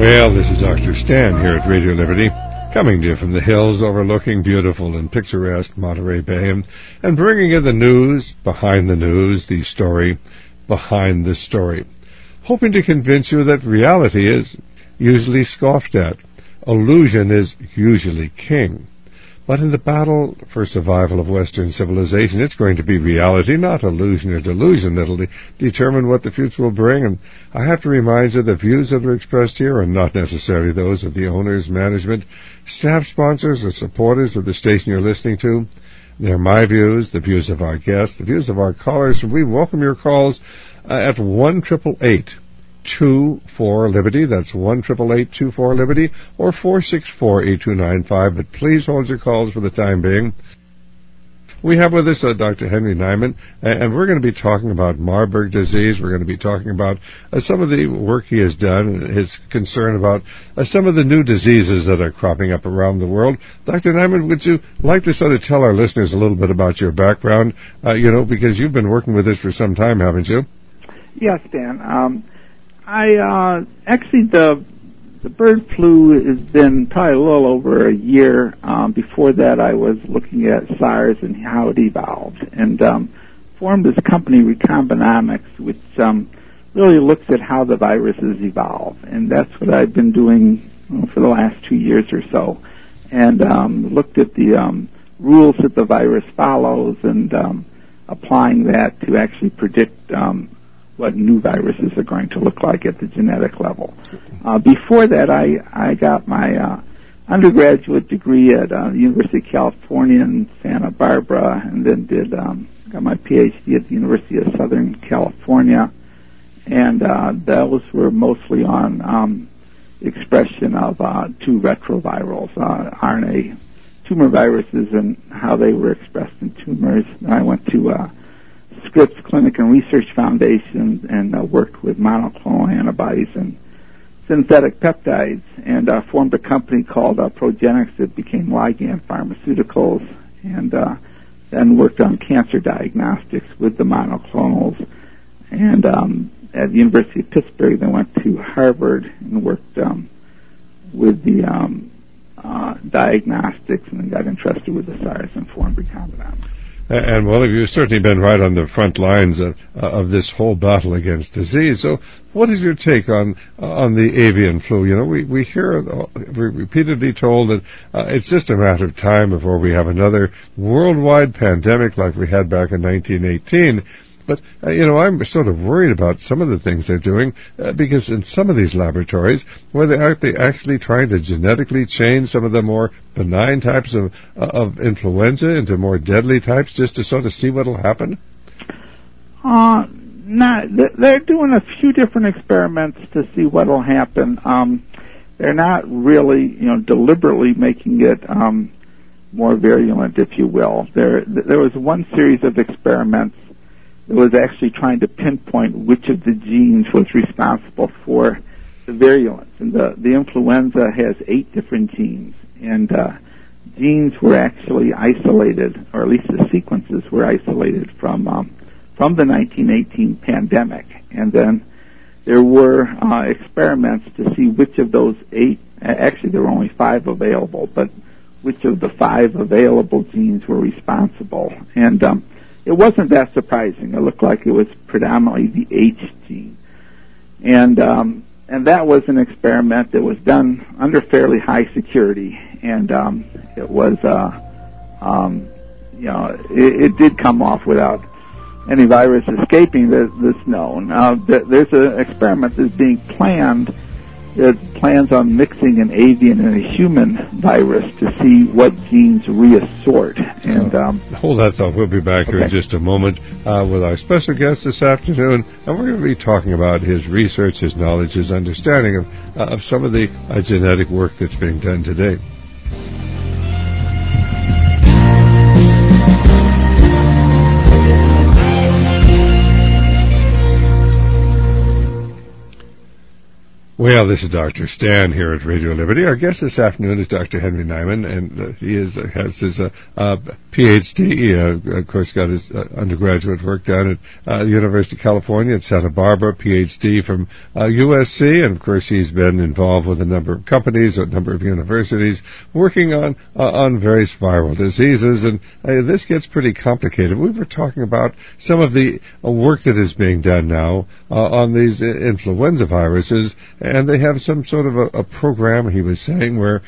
Well, this is Dr. Stan here at Radio Liberty, coming to you from the hills overlooking beautiful and picturesque Monterey Bay, and bringing you the news behind the news, the story behind the story, hoping to convince you that reality is usually scoffed at. Illusion is usually king. But in the battle for survival of Western civilization, it's going to be reality, not illusion or delusion, that'll determine what the future will bring. And I have to remind you the views that are expressed here are not necessarily those of the owners, management, staff, sponsors, or supporters of the station you're listening to. They're my views, the views of our guests, the views of our callers. And we welcome your calls at 1-888-24-LIBERTY. That's 1-888-24-LIBERTY or 464-8295. But please hold your calls for the time being. We have with us Dr. Henry Neiman, and we're going to be talking about Marburg disease. We're going to be talking about some of the work he has done and his concern about some of the new diseases that are cropping up around the world. Dr. Neiman, would you like to sort of tell our listeners a little bit about your background, because you've been working with this for some time, haven't you? Yes, Dan. Actually, the bird flu has been probably a little over a year. Before that, I was looking at SARS and how it evolved, and formed this company, Recombinamics, which really looks at how the viruses evolve, and that's what I've been doing for the last 2 years or so, and looked at the rules that the virus follows and applying that to actually predict what new viruses are going to look like at the genetic level. Before that, I got my undergraduate degree at the University of California in Santa Barbara, and then got my PhD at the University of Southern California, and those were mostly on expression of two retrovirals, RNA tumor viruses, and how they were expressed in tumors. And I went to Scripps Clinic and Research Foundation and worked with monoclonal antibodies and synthetic peptides, and formed a company called Progenics that became Ligand Pharmaceuticals, and then worked on cancer diagnostics with the monoclonals. And at the University of Pittsburgh, then went to Harvard and worked with the diagnostics, and then got interested with the SARS and formed Recombinamics. And, well, you've certainly been right on the front lines of this whole battle against disease. So what is your take on the avian flu? We hear, we're repeatedly told that it's just a matter of time before we have another worldwide pandemic like we had back in 1918. But, I'm sort of worried about some of the things they're doing, because in some of these laboratories, aren't they actually trying to genetically change some of the more benign types of influenza into more deadly types just to sort of see what will happen? They're doing a few different experiments to see what will happen. They're not really, deliberately making it more virulent, if you will. There was one series of experiments that was actually trying to pinpoint which of the genes was responsible for the virulence. And the influenza has 8 different genes, and genes were actually isolated, or at least the sequences were isolated from the 1918 pandemic. And then there were experiments to see which of those 8, actually there were only 5 available, but which of the 5 available genes were responsible. And it wasn't that surprising. It looked like it was predominantly the H gene. And that was an experiment that was done under fairly high security. And it was, it did come off without any virus escaping that's known. There's an experiment that's being planned that plans on mixing an avian and a human virus to see what genes reassort. And hold that thought. We'll be back here in just a moment with our special guest this afternoon, and we're going to be talking about his research, his knowledge, his understanding of some of the genetic work that's being done today. Well, this is Dr. Stan here at Radio Liberty. Our guest this afternoon is Dr. Henry Nyman, and he has his Ph.D. Of course, got his undergraduate work done at the University of California at Santa Barbara, Ph.D. from USC, and of course he's been involved with a number of companies, a number of universities, working on various viral diseases, and this gets pretty complicated. We were talking about some of the work that is being done now on these influenza viruses. And they have some sort of a program, he was saying, where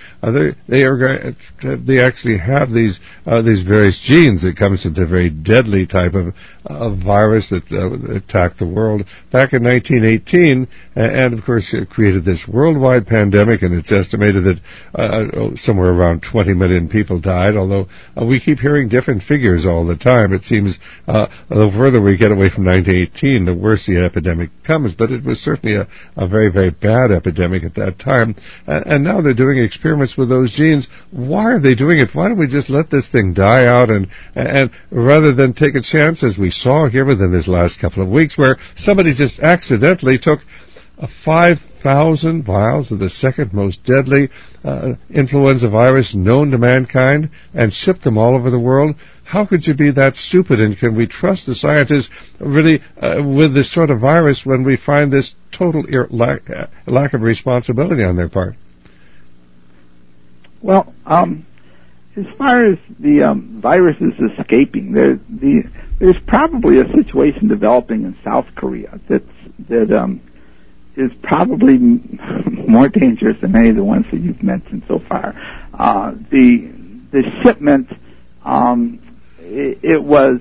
they actually have these various genes that comes into a very deadly type of virus that attacked the world back in 1918, and of course it created this worldwide pandemic. And it's estimated that somewhere around 20 million people died. Although we keep hearing different figures all the time, it seems the further we get away from 1918, the worse the epidemic comes. But it was certainly a very, very bad epidemic at that time, and now they're doing experiments with those genes. Why are they doing it? Why don't we just let this thing die out, and rather than take a chance, as we saw here within this last couple of weeks, where somebody just accidentally took 5,000 vials of the second most deadly influenza virus known to mankind and shipped them all over the world? How could you be that stupid? And can we trust the scientists really with this sort of virus when we find this total lack of responsibility on their part? Well, as far as the viruses escaping, there's probably a situation developing in South Korea that is probably more dangerous than any of the ones that you've mentioned so far. The shipment. It was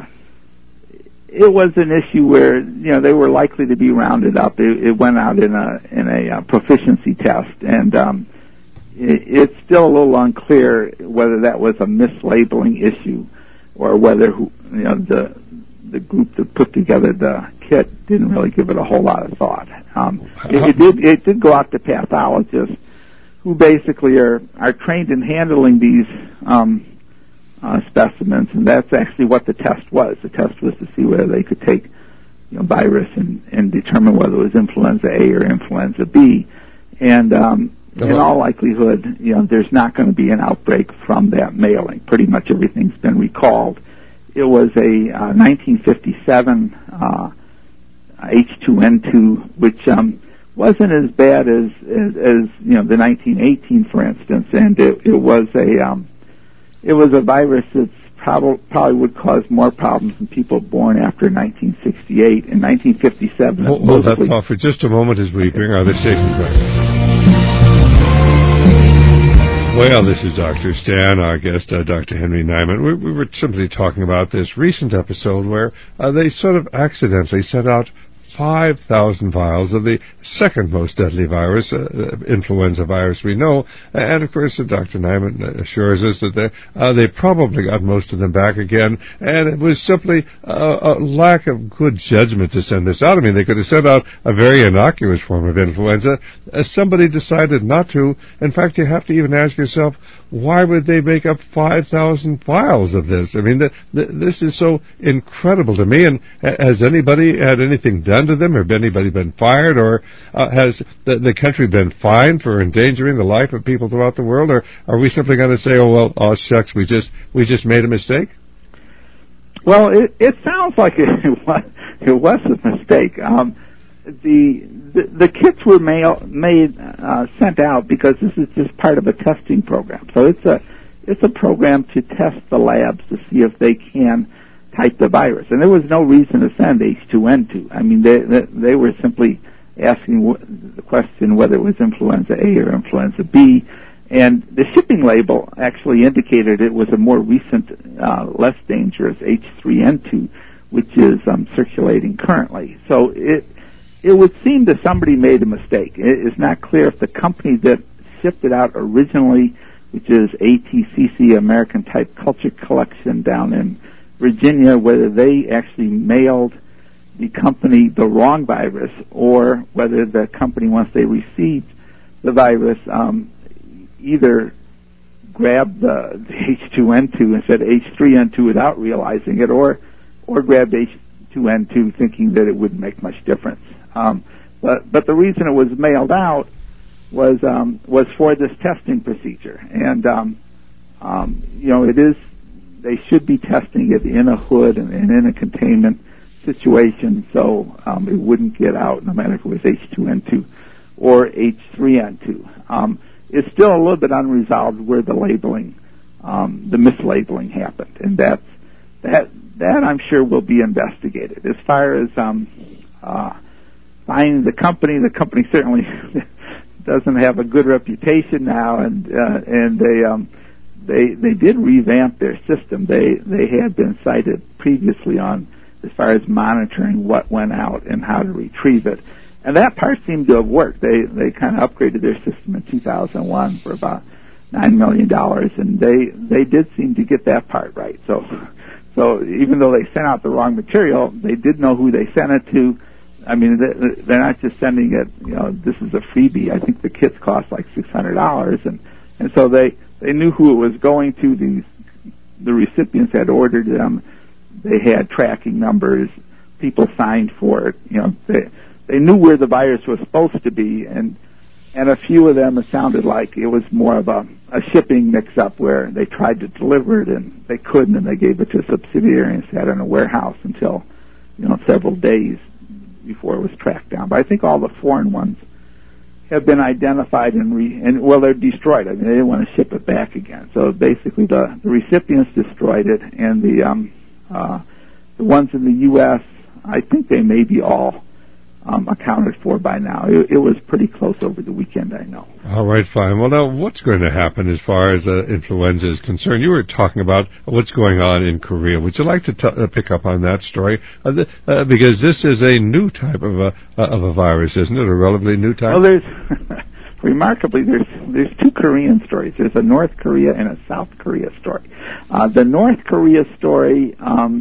an issue where they were likely to be rounded up. It went out in a proficiency test, and it's still a little unclear whether that was a mislabeling issue or whether the group that put together the kit didn't really give it a whole lot of thought. It did go out to pathologists who basically are trained in handling these specimens, and that's actually what the test was. The test was to see whether they could take virus and determine whether it was influenza A or influenza B. And in all likelihood, there's not going to be an outbreak from that mailing. Pretty much everything's been recalled. It was a 1957 H2N2, which wasn't as bad as the 1918, for instance, and it was a virus that probably would cause more problems than people born after 1968. In 1957... Hold that thought for just a moment as we bring our other station back. Well, this is Dr. Stan, our guest, Dr. Henry Nyman. We were simply talking about this recent episode where they sort of accidentally sent out 5,000 vials of the second most deadly virus, influenza virus we know. And of course, Dr. Nyman assures us that they probably got most of them back again, and it was simply a lack of good judgment to send this out. I mean, they could have sent out a very innocuous form of influenza. Somebody decided not to. In fact, you have to even ask yourself, why would they make up 5,000 vials of this? I mean, this is so incredible to me. And has anybody had anything done to them? Have anybody been fired? Or has the country been fined for endangering the life of people throughout the world? Or are we simply going to say, oh shucks, we just made a mistake? Well, it sounds like it was a mistake. The kits were sent out because this is just part of a testing program. So it's a program to test the labs to see if they can type the virus. And there was no reason to send H2N2. I mean, they were simply asking the question whether it was influenza A or influenza B. And the shipping label actually indicated it was a more recent, less dangerous H3N2, which is circulating currently. So it would seem that somebody made a mistake. It is not clear if the company that shipped it out originally, which is ATCC, American Type Culture Collection down in Virginia, whether they actually mailed the company the wrong virus, or whether the company, once they received the virus, either grabbed the H2N2 and said H3N2 without realizing it, or grabbed H2N2 thinking that it wouldn't make much difference. But the reason it was mailed out was for this testing procedure, and it is. They should be testing it in a hood and in a containment situation, so it wouldn't get out, no matter if it was H2N2 or H3N2. It's still a little bit unresolved where the labeling, the mislabeling happened, and that I'm sure will be investigated. As far as finding the company certainly doesn't have a good reputation now, and they did revamp their system. They had been cited previously on as far as monitoring what went out and how to retrieve it, and that part seemed to have worked. They kind of upgraded their system in 2001 for about $9 million, and they did seem to get that part right. So even though they sent out the wrong material, they did know who they sent it to. I mean, they're not just sending it, this is a freebie. I think the kits cost like $600, and so they knew who it was going to. The recipients had ordered them. They had tracking numbers. People signed for it. They knew where the virus was supposed to be, and a few of them, it sounded like it was more of a shipping mix-up where they tried to deliver it and they couldn't, and they gave it to a subsidiary and sat in a warehouse until several days before it was tracked down. But I think all the foreign ones have been identified and they're destroyed. I mean, they didn't want to ship it back again. So basically, the recipients destroyed it, and the ones in the U.S., I think they may be all accounted for by now. It was pretty close over the weekend, I know. All right, fine. Well, now, what's going to happen as far as influenza is concerned? You were talking about what's going on in Korea. Would you like to pick up on that story? Because this is a new type of a virus, isn't it? A relatively new type? Well, remarkably, there's two Korean stories. There's a North Korea and a South Korea story. The North Korea story,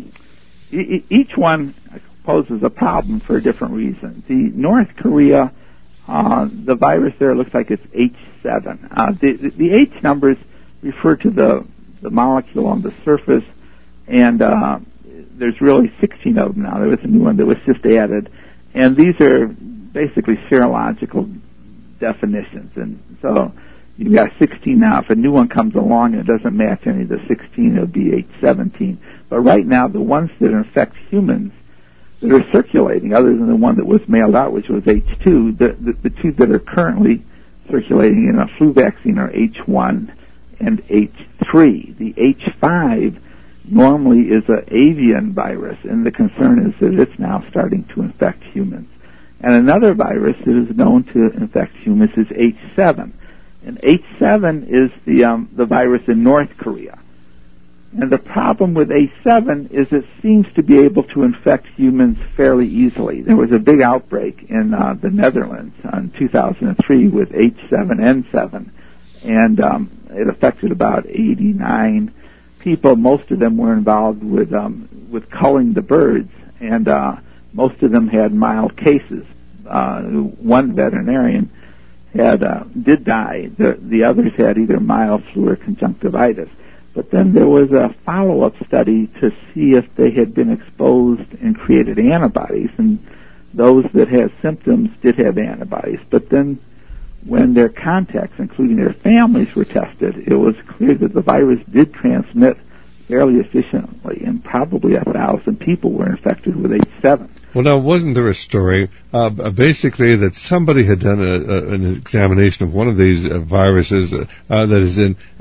each one poses a problem for a different reason. The North Korea, the virus there looks like it's H7. The H numbers refer to the molecule on the surface, and there's really 16 of them now. There was a new one that was just added, and these are basically serological definitions. And so you've got 16 now. If a new one comes along and it doesn't match any of the 16, it'll be H17. But right now, the ones that infect humans that are circulating, other than the one that was mailed out, which was H2, the two that are currently circulating in a flu vaccine are H1 and H3. The H5 normally is an avian virus, and the concern is that it's now starting to infect humans. And another virus that is known to infect humans is H7. And H7 is the virus in North Korea. And the problem with H7 is it seems to be able to infect humans fairly easily. There was a big outbreak in the Netherlands in 2003 with H7N7, and it affected about 89 people. Most of them were involved with culling the birds, and most of them had mild cases. One veterinarian did die. The others had either mild flu or conjunctivitis. But then there was a follow-up study to see if they had been exposed and created antibodies, and those that had symptoms did have antibodies. But then when their contacts, including their families, were tested, it was clear that the virus did transmit fairly efficiently, and probably 1,000 people were infected with H7. Well, now, wasn't there a story, basically, that somebody had done an examination of one of these viruses that is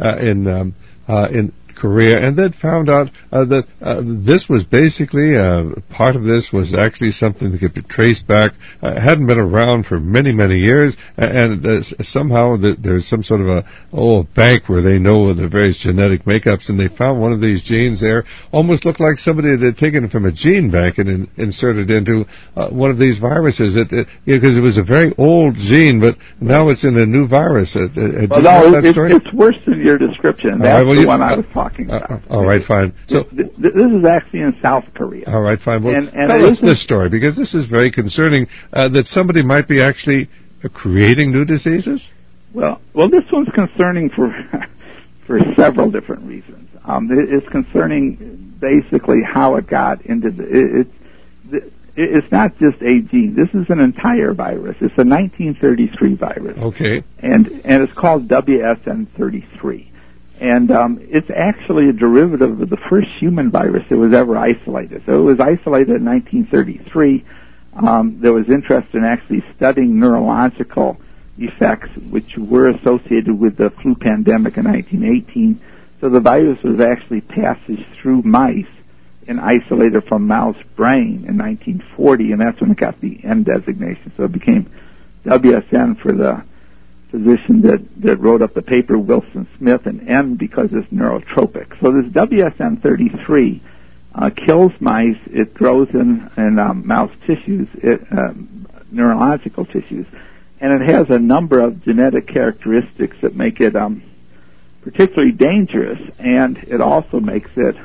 in Korea, and then found out that this was basically part of this was actually something that could be traced back, hadn't been around for many, many years, and somehow there's some sort of a bank where they know the various genetic makeups, and they found one of these genes there, almost looked like somebody had taken it from a gene bank and inserted into one of these viruses, because it was a very old gene, but now it's in a new virus. It's worse than your description. That's the one I was talking about. All right, fine. So this is actually in South Korea. All right, fine. Well, tell us this story, because this is very concerning, that somebody might be actually creating new diseases? Well, this one's concerning for several different reasons. It's concerning basically how it got into it's not just a gene. This is an entire virus. It's a 1933 virus. Okay. And it's called WSN33. And it's actually a derivative of the first human virus that was ever isolated. So it was isolated in 1933. There was interest in actually studying neurological effects which were associated with the flu pandemic in 1918. So the virus was actually passaged through mice and isolated from mouse brain in 1940, and that's when it got the N designation. So it became WSN for the physician that wrote up the paper, Wilson Smith, and N because it's neurotropic. So this WSN33 kills mice. It grows in mouse tissues, neurological tissues, and it has a number of genetic characteristics that make it particularly dangerous, and it also makes it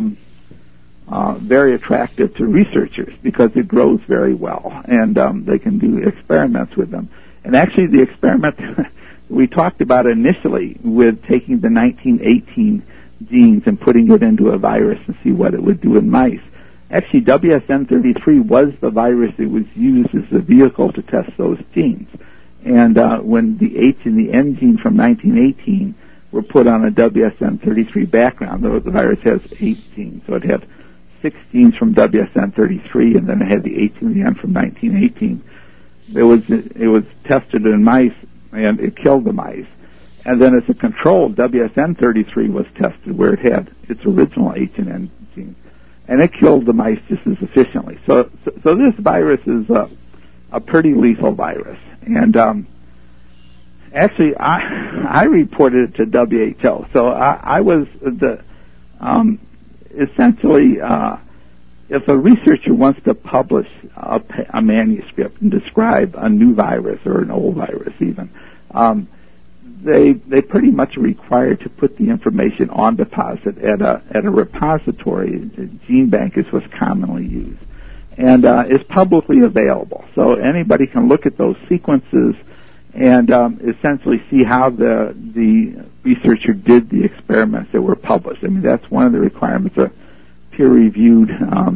very attractive to researchers because it grows very well, and they can do experiments with them. And actually, the experiment we talked about initially with taking the 1918 genes and putting it into a virus and see what it would do in mice. Actually, WSN33 was the virus that was used as the vehicle to test those genes. And when the H and the N gene from 1918 were put on a WSN33 background, the virus has 8 genes, so it had 6 genes from WSN33, and then it had the H and the N from 1918. It was tested in mice, and it killed the mice. And then as a control, WSN33 was tested where it had its original H and N genes, and it killed the mice just as efficiently. So this virus is a pretty lethal virus. And actually, I reported it to WHO. So I was the essentially, if a researcher wants to publish a manuscript and describe a new virus or an old virus even, they pretty much are required to put the information on deposit at a repository. GeneBank is what's commonly used, and it's publicly available. So anybody can look at those sequences and essentially see how the researcher did the experiments that were published. I mean, that's one of the requirements of peer-reviewed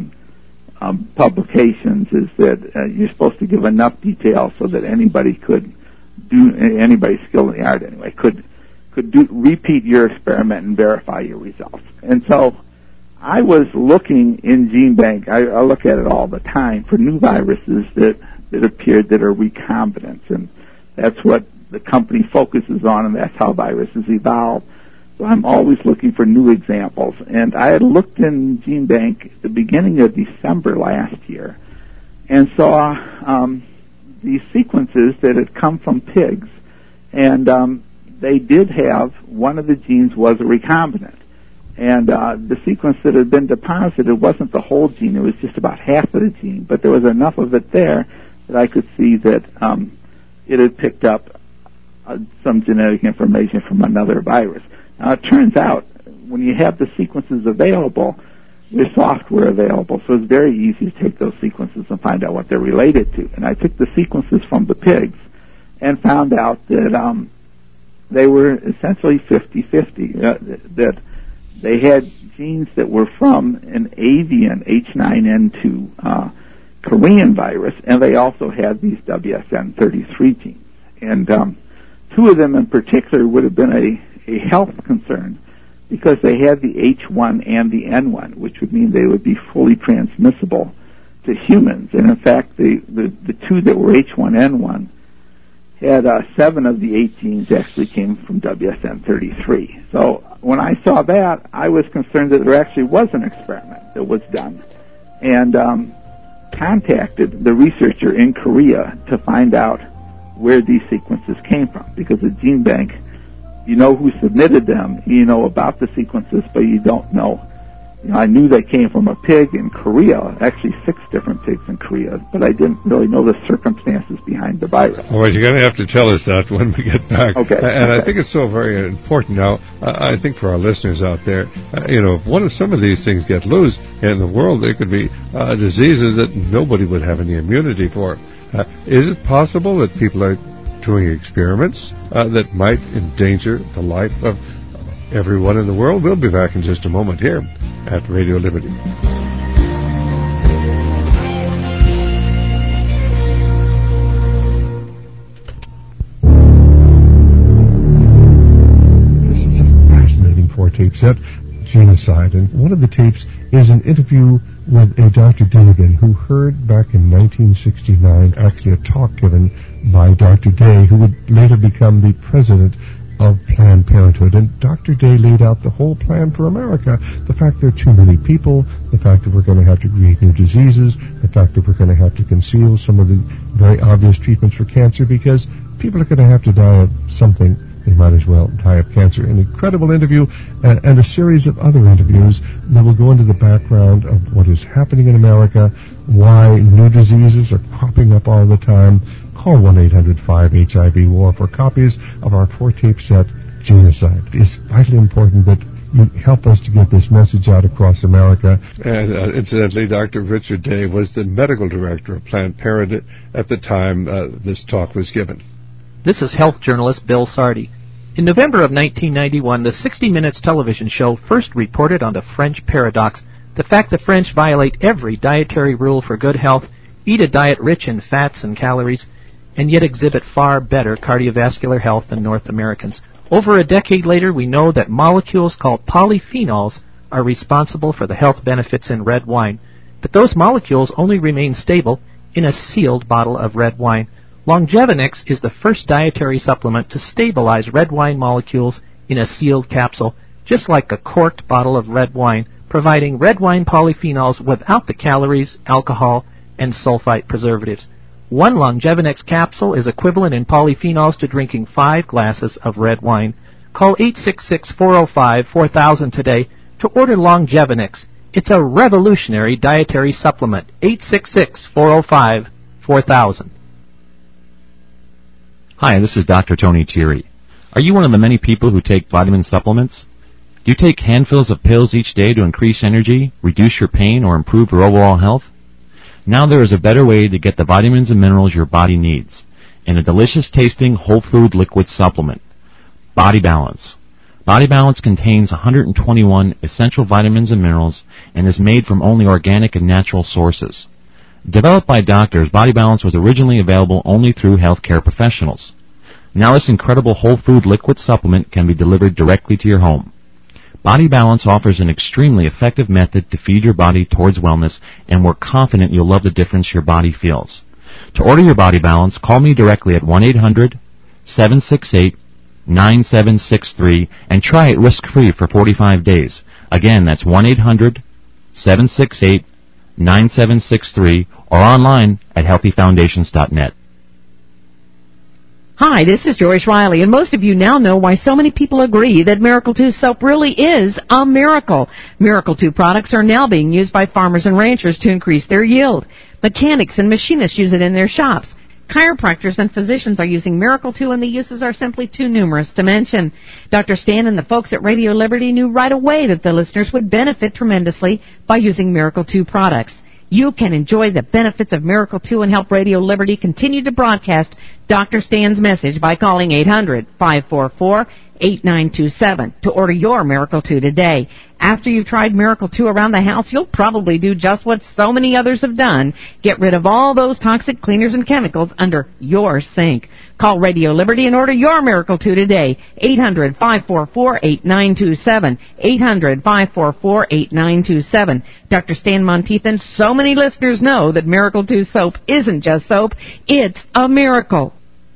publications, is that you're supposed to give enough detail so that anybody skilled in the art anyway, could repeat your experiment and verify your results. And so I was looking in GeneBank, I look at it all the time, for new viruses that appeared that are recombinants, and that's what the company focuses on, and that's how viruses evolve. So I'm always looking for new examples. And I had looked in GeneBank at the beginning of December last year and saw these sequences that had come from pigs. And they did have, one of the genes was a recombinant. And the sequence that had been deposited wasn't the whole gene. It was just about half of the gene. But there was enough of it there that I could see that it had picked up some genetic information from another virus. Now, it turns out when you have the sequences available, there's software available, so it's very easy to take those sequences and find out what they're related to. And I took the sequences from the pigs and found out that they were essentially 50-50, that they had genes that were from an avian H9N2 Korean virus, and they also had these WSN33 genes. And 2 of them in particular would have been a health concern because they had the H1 and the N1, which would mean they would be fully transmissible to humans. And in fact, the 2 that were H1N1 had 7 of the 8 genes actually came from WSN33. So when I saw that, I was concerned that there actually was an experiment that was done, and contacted the researcher in Korea to find out where these sequences came from, because at GeneBank, you know who submitted them, you know about the sequences, but you don't know. I knew they came from a pig in Korea, actually 6 different pigs in Korea, but I didn't really know the circumstances behind the virus. All right, you're going to have to tell us that when we get back. Okay. And I think it's so very important now. I think for our listeners out there, if some of these things get loose in the world, there could be diseases that nobody would have any immunity for. Is it possible that people are doing experiments that might endanger the life of everyone in the world? We'll be back in just a moment here at Radio Liberty. tape set, Genocide. And one of the tapes is an interview with a Dr. Dinnigan, who heard back in 1969 actually a talk given by Dr. Day, who would later become the president of Planned Parenthood. And Dr. Day laid out the whole plan for America. The fact there are too many people, the fact that we're going to have to create new diseases, the fact that we're going to have to conceal some of the very obvious treatments for cancer, because people are going to have to die of something. They might as well die of cancer. An incredible interview and a series of other interviews that will go into the background of what is happening in America, why new diseases are cropping up all the time. Call 1-800-5-HIV-WAR for copies of our 4-tape set, Genocide. It's vitally important that you help us to get this message out across America. And incidentally, Dr. Richard Day was the medical director of Planned Parenthood at the time this talk was given. This is health journalist Bill Sardi. In November of 1991, the 60 Minutes television show first reported on the French paradox, the fact the French violate every dietary rule for good health, eat a diet rich in fats and calories, and yet exhibit far better cardiovascular health than North Americans. Over a decade later, we know that molecules called polyphenols are responsible for the health benefits in red wine, but those molecules only remain stable in a sealed bottle of red wine. Longevinex is the first dietary supplement to stabilize red wine molecules in a sealed capsule, just like a corked bottle of red wine, providing red wine polyphenols without the calories, alcohol, and sulfite preservatives. One Longevinex capsule is equivalent in polyphenols to drinking 5 glasses of red wine. Call 866-405-4000 today to order Longevinex. It's a revolutionary dietary supplement. 866-405-4000. Hi, this is Dr. Tony Thierry. Are you one of the many people who take vitamin supplements? Do you take handfuls of pills each day to increase energy, reduce your pain, or improve your overall health? Now there is a better way to get the vitamins and minerals your body needs in a delicious-tasting whole food liquid supplement, Body Balance. Body Balance contains 121 essential vitamins and minerals and is made from only organic and natural sources. Developed by doctors, Body Balance was originally available only through healthcare professionals. Now this incredible whole food liquid supplement can be delivered directly to your home. Body Balance offers an extremely effective method to feed your body towards wellness, and we're confident you'll love the difference your body feels. To order your Body Balance, call me directly at 1-800-768-9763 and try it risk-free for 45 days. Again, that's 1-800-768-9763 or online at healthyfoundations.net. Hi, this is Joyce Riley, and most of you now know why so many people agree that Miracle 2 soap really is a miracle. Miracle 2 products are now being used by farmers and ranchers to increase their yield. Mechanics and machinists use it in their shops. Chiropractors and physicians are using Miracle 2, and the uses are simply too numerous to mention. Dr. Stan and the folks at Radio Liberty knew right away that the listeners would benefit tremendously by using Miracle 2 products. You can enjoy the benefits of Miracle 2 and help Radio Liberty continue to broadcast Dr. Stan's message by calling 800-544-8927 to order your Miracle 2 today. After you've tried Miracle 2 around the house, you'll probably do just what so many others have done. Get rid of all those toxic cleaners and chemicals under your sink. Call Radio Liberty and order your Miracle 2 today. 800-544-8927. 800-544-8927. Dr. Stan Monteith and so many listeners know that Miracle 2 soap isn't just soap, it's a miracle.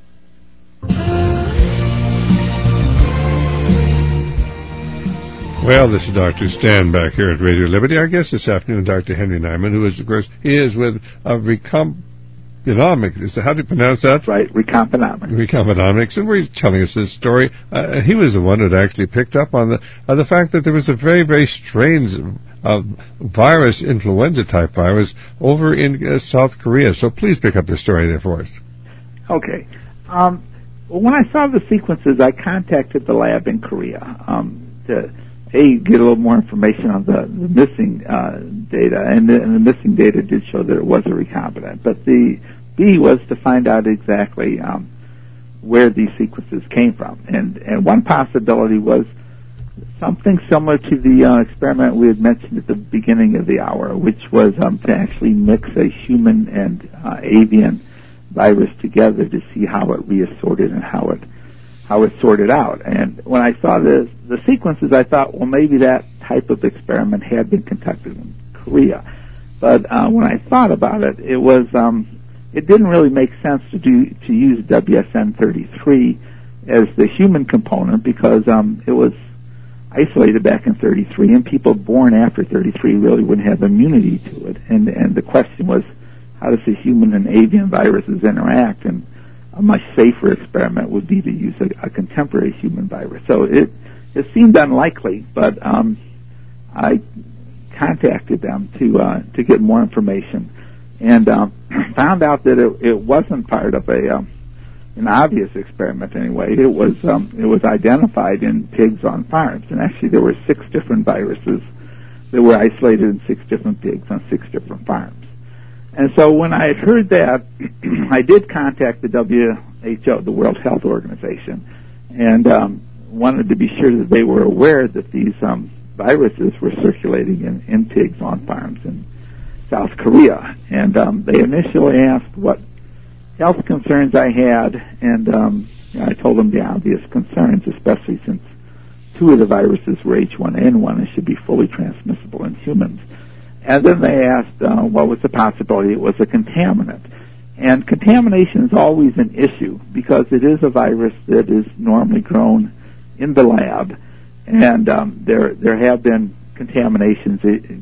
Well, this is Dr. Stan back here at Radio Liberty. Our guest this afternoon, Dr. Henry Nyman, who is, of course, he is with Recombinomics. How do you pronounce that? That's right, Recombinomics. Recombinomics, and where he's telling us this story. He was the one that actually picked up on the fact that there was a very, very strange virus, influenza-type virus, over in South Korea. So please pick up the story there for us. Okay. Well, when I saw the sequences, I contacted the lab in Korea to get a little more information on the missing data, and the missing data did show that it was a recombinant. But the B was to find out exactly where these sequences came from. And one possibility was something similar to the experiment we had mentioned at the beginning of the hour, which was to actually mix a human and avian virus together to see how it reassorted and how how it's sorted out. And when I saw the sequences, I thought, well, maybe that type of experiment had been conducted in Korea. But when I thought about it, it was it didn't really make sense to use WSN33 as the human component, because it was isolated back in 33, and people born after 33 really wouldn't have immunity to it. And the question was, how does the human and avian viruses interact? And a much safer experiment would be to use a contemporary human virus. So it seemed unlikely, but I contacted them to get more information, and found out that it wasn't part of an obvious experiment anyway. It was identified in pigs on farms, and actually there were 6 different viruses that were isolated in 6 different pigs on 6 different farms. And so when I had heard that, I did contact the WHO, the World Health Organization, and wanted to be sure that they were aware that these viruses were circulating in pigs on farms in South Korea. And they initially asked what health concerns I had, and I told them the obvious concerns, especially since 2 of the viruses were H1N1 and should be fully transmissible in humans. And then they asked what was the possibility it was a contaminant. And contamination is always an issue, because it is a virus that is normally grown in the lab, and there have been contamination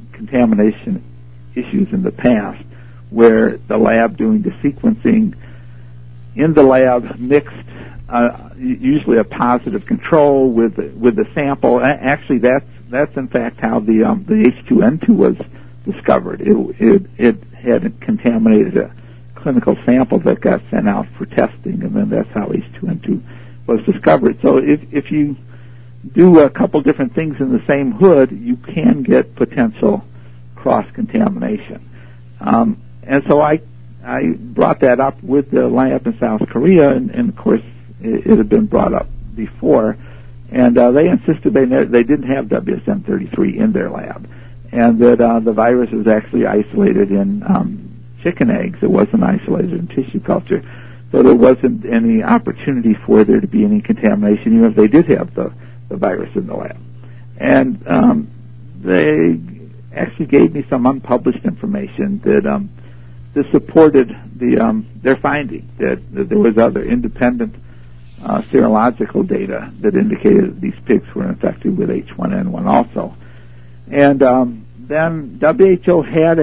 issues in the past where the lab doing the sequencing in the lab mixed usually a positive control with the sample. Actually, that's in fact how the H2N2 was discovered. It had contaminated a clinical sample that got sent out for testing, and then that's how H2N2 was discovered. So if you do a couple different things in the same hood, you can get potential cross-contamination. And so I brought that up with the lab in South Korea, and of course it had been brought up before, and they insisted they didn't have WSN33 in their lab, and that the virus was actually isolated in chicken eggs. It wasn't isolated in tissue culture, so there wasn't any opportunity for there to be any contamination, even if they did have the virus in the lab. And they actually gave me some unpublished information that supported their finding that there was other independent serological data that indicated that these pigs were infected with H1N1 also. And then WHO had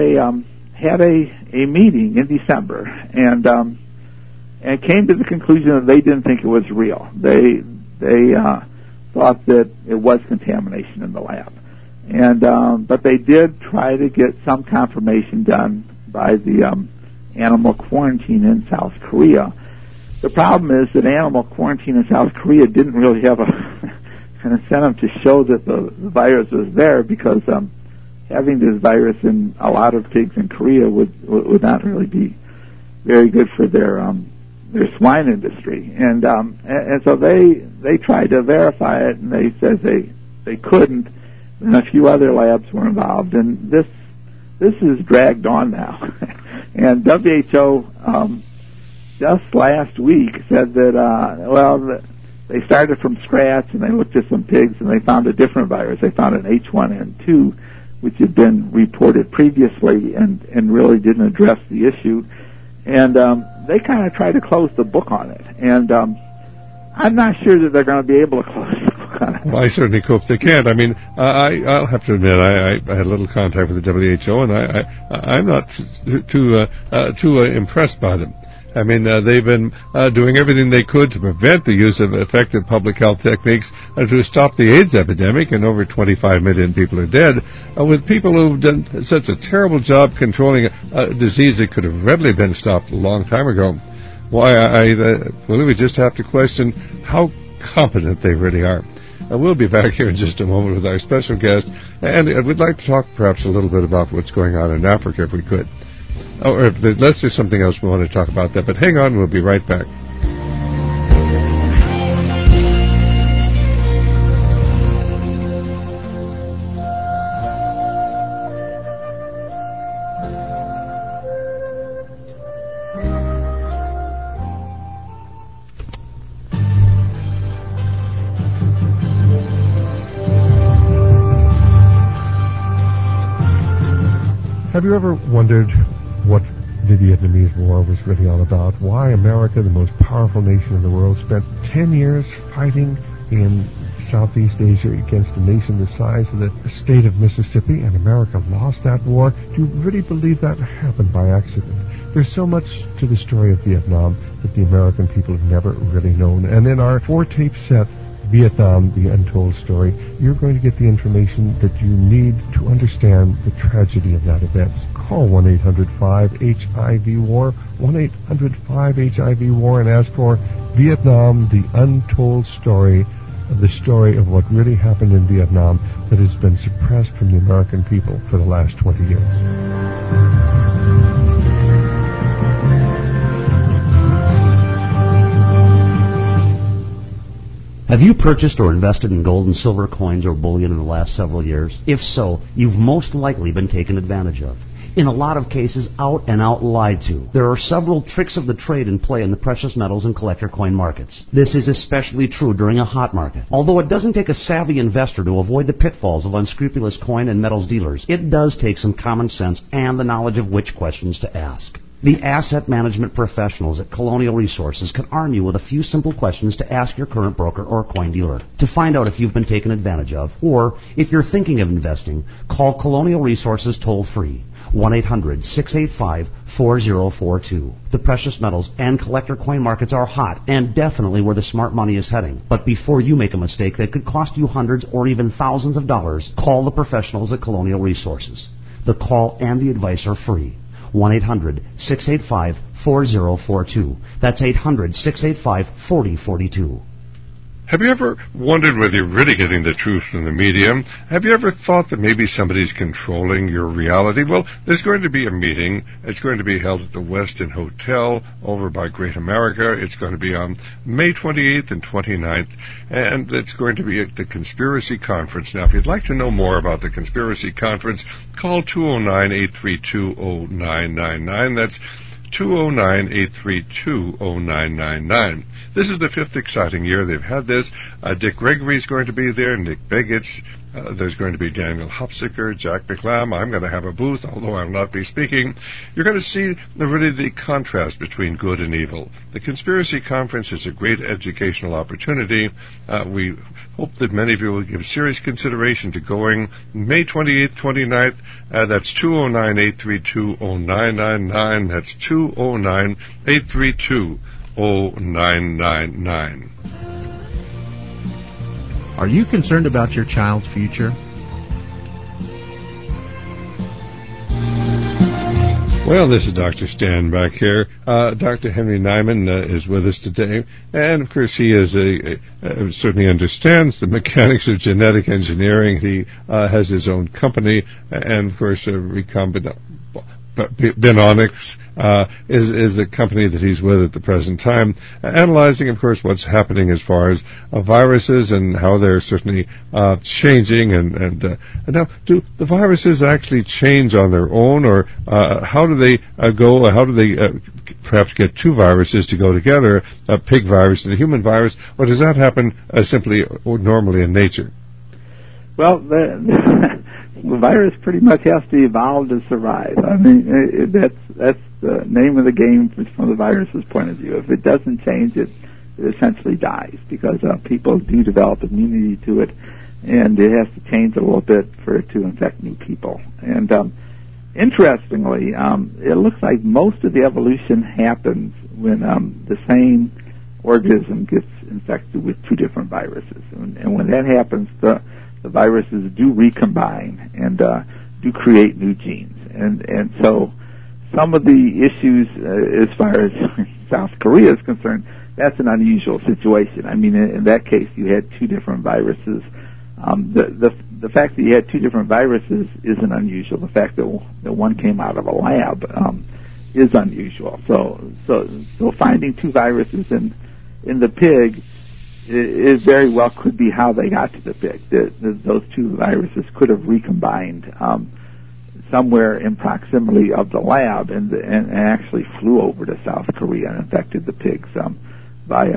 a meeting in December, and came to the conclusion that they didn't think it was real. They thought that it was contamination in the lab, and but they did try to get some confirmation done by the animal quarantine in South Korea. The problem is that animal quarantine in South Korea didn't really have an incentive to show that the virus was there, because having this virus in a lot of pigs in Korea would not really be very good for their swine industry, and so they tried to verify it, and they said they couldn't, and a few other labs were involved, and this is dragged on now. And WHO just last week said that they started from scratch, and they looked at some pigs, and they found a different virus. They found an H1N2, which had been reported previously and really didn't address the issue. And they kind of tried to close the book on it. And I'm not sure that they're going to be able to close the book on it. Well, I certainly hope they can't. I mean, I'll have to admit, I had a little contact with the WHO, and I'm not too impressed by them. I mean, they've been doing everything they could to prevent the use of effective public health techniques to stop the AIDS epidemic, and over 25 million people are dead, with people who've done such a terrible job controlling a disease that could have readily been stopped a long time ago. Why, we just have to question how competent they really are. We'll be back here in just a moment with our special guest, and we'd like to talk perhaps a little bit about what's going on in Africa, if we could. Or unless there's something else we want to talk about that. But hang on, we'll be right back. Have you ever wondered what the Vietnamese War was really all about? Why America, the most powerful nation in the world, spent 10 years fighting in Southeast Asia against a nation the size of the state of Mississippi, and America lost that war? Do you really believe that happened by accident? There's so much to the story of Vietnam that the American people have never really known. And in our 4-tape set, Vietnam, The Untold Story, you're going to get the information that you need to understand the tragedy of that event. Call 1-800-5-HIV-WAR, 1-800-5-HIV-WAR, and ask for Vietnam, The Untold Story, the story of what really happened in Vietnam that has been suppressed from the American people for the last 20 years. Have you purchased or invested in gold and silver coins or bullion in the last several years? If so, you've most likely been taken advantage of. In a lot of cases, out and out lied to. There are several tricks of the trade in play in the precious metals and collector coin markets. This is especially true during a hot market. Although it doesn't take a savvy investor to avoid the pitfalls of unscrupulous coin and metals dealers, it does take some common sense and the knowledge of which questions to ask. The asset management professionals at Colonial Resources can arm you with a few simple questions to ask your current broker or coin dealer. To find out if you've been taken advantage of, or if you're thinking of investing, call Colonial Resources toll-free, 1-800-685-4042. The precious metals and collector coin markets are hot and definitely where the smart money is heading. But before you make a mistake that could cost you hundreds or even thousands of dollars, call the professionals at Colonial Resources. The call and the advice are free. 1-800-685-4042. That's 800-685-4042. Have you ever wondered whether you're really getting the truth from the media? Have you ever thought that maybe somebody's controlling your reality? Well, there's going to be a meeting. It's going to be held at the Westin Hotel over by Great America. It's going to be on May 28th and 29th, and it's going to be at the Conspiracy Conference. Now, if you'd like to know more about the Conspiracy Conference, call 209-832-0999. That's 209-832-0999. This is the 5th exciting year they've had this. Dick Gregory's going to be there, Nick Begich. There's going to be Daniel Hopsicker, Jack McLam. I'm going to have a booth, although I'll not be speaking. You're going to see really the contrast between good and evil. The Conspiracy Conference is a great educational opportunity. We hope that many of you will give serious consideration to going May 28th, 29th. That's 209-832-0999. That's 209-832-0999. Are you concerned about your child's future? Well, this is Dr. Stan back here. Dr. Henry Nyman is with us today, and of course he is certainly understands the mechanics of genetic engineering. He has his own company, and of course Benonics is the company that he's with at the present time, analyzing, of course, what's happening as far as viruses and how they're certainly changing. And now, do the viruses actually change on their own, or how do they go? How do they perhaps get two viruses to go together, a pig virus and a human virus, or does that happen simply or normally in nature? Well, the virus pretty much has to evolve to survive. I mean, that's the name of the game from the virus's point of view. If it doesn't change, it essentially dies, because people do develop immunity to it, and it has to change a little bit for it to infect new people. And interestingly, it looks like most of the evolution happens when the same organism gets infected with two different viruses. And when that happens, the viruses do recombine and do create new genes. And so some of the issues as far as South Korea is concerned, that's an unusual situation. I mean, in that case, you had two different viruses. The fact that you had two different viruses isn't unusual. The fact that one came out of a lab is unusual. So finding two viruses in the pig, it very well could be how they got to the pig. Those two viruses could have recombined somewhere in proximity of the lab and actually flew over to South Korea and infected the pigs by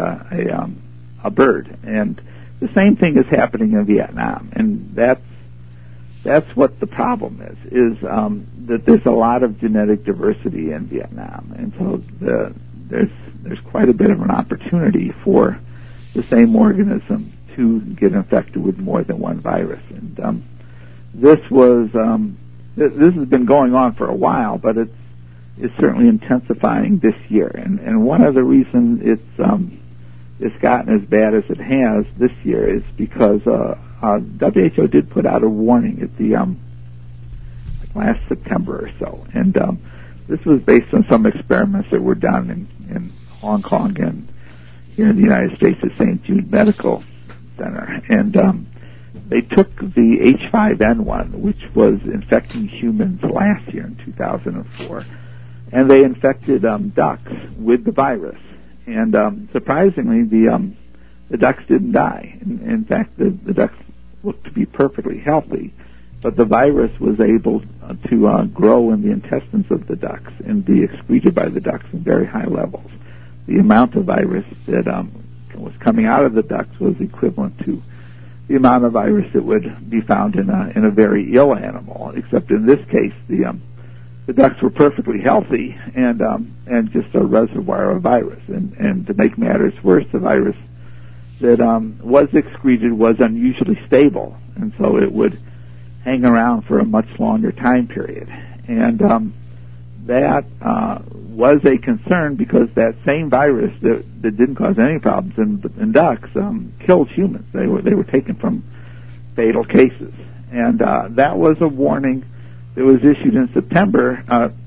a bird. And the same thing is happening in Vietnam, and that's that's what the problem is that there's a lot of genetic diversity in Vietnam, and so there's quite a bit of an opportunity for the same organism to get infected with more than one virus. And this has been going on for a while, but it's certainly intensifying this year. And one of the reasons it's gotten as bad as it has this year is because WHO did put out a warning at the last September or so, and this was based on some experiments that were done in Hong Kong and here in the United States at St. Jude Medical Center, and they took the H5N1, which was infecting humans last year in 2004, and they infected ducks with the virus. And surprisingly, the ducks didn't die. In fact, the ducks looked to be perfectly healthy, but the virus was able to grow in the intestines of the ducks and be excreted by the ducks in very high levels. The amount of virus that was coming out of the ducks was equivalent to the amount of virus that would be found in a very ill animal, except in this case, the ducks were perfectly healthy and just a reservoir of virus. And to make matters worse, the virus that was excreted was unusually stable, and so it would hang around for a much longer time period. And that was a concern because that same virus that didn't cause any problems in ducks killed humans. They were taken from fatal cases, and that was a warning that was issued in September